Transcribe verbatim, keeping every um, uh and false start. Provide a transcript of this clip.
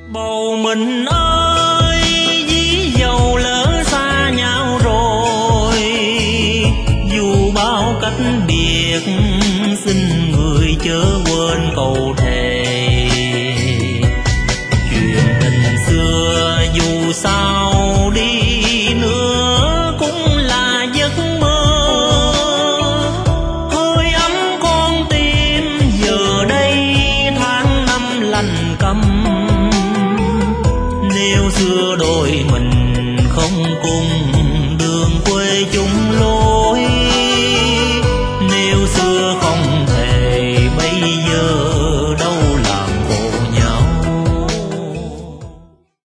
Bầu mình ơi, dí dầu lỡ xa nhau rồi, dù bao cách biệt, xin người chớ quên câu thề. Chuyện tình xưa dù sao đi nữa cũng là giấc mơ, hơi ấm con tim giờ đây tháng năm lạnh câm. Nếu xưa đôi mình không cùng đường quê chung